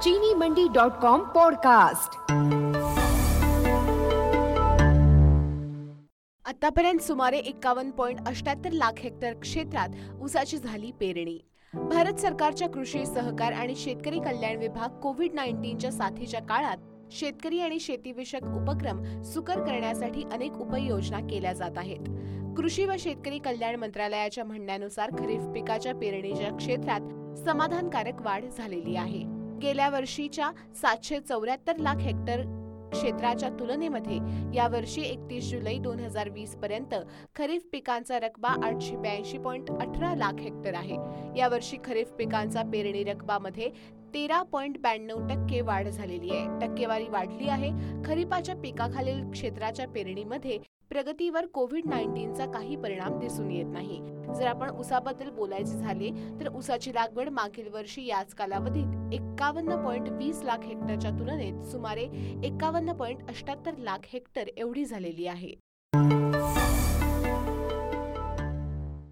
चीनीमंडी.com podcast. आतापर्यंत सुमारे 51.78 lakh hectare क्षेत्रात ऊसाची झाली पेरणी। भारत सरकारच्या कृषी सहकार आणि शेतकरी कल्याण विभाग कोविड-19च्या साथीच्या काळात शेतकरी आणि शेतीविषयक उपक्रम सुकर करण्यासाठी अनेक उपाययोजना केल्या जात आहेत। कृषी व शेतकरी कल्याण मंत्रालयाच्या म्हणण्यानुसार खरीप पिकाच्या पेरणीच्या क्षेत्रात समाधानकारक वाढ झालेली आहे। गेल्या वर्षीच्या 774 लाख हेक्टर क्षेत्राच्या तुलनेमध्ये यावर्षी 31 जुलै 2020 पर्यंत खरीप पिकांचा रकबा 882.18 लाख हेक्टर आहे। यावर्षी खरीप पिकांचा पेरणी रकबामध्ये 13.92% वाढ झालेली आहे। टक्केवारी वाढली आहे। खरीपाच्या पिकाखालील क्षेत्राच्या पेरणीमध्ये प्रगतीवर कोविड-19चा काही परिणाम दिसून येत नाही। जर आपण ऊसाबद्दल बोलायचे झाले तर ऊसाची लागवड मागील वर्षी याच कालावधीत 51.20 लाख हेक्टरच्या तुलनेत सुमारे 51.78 लाख हेक्टर एवढी झालेली आहे।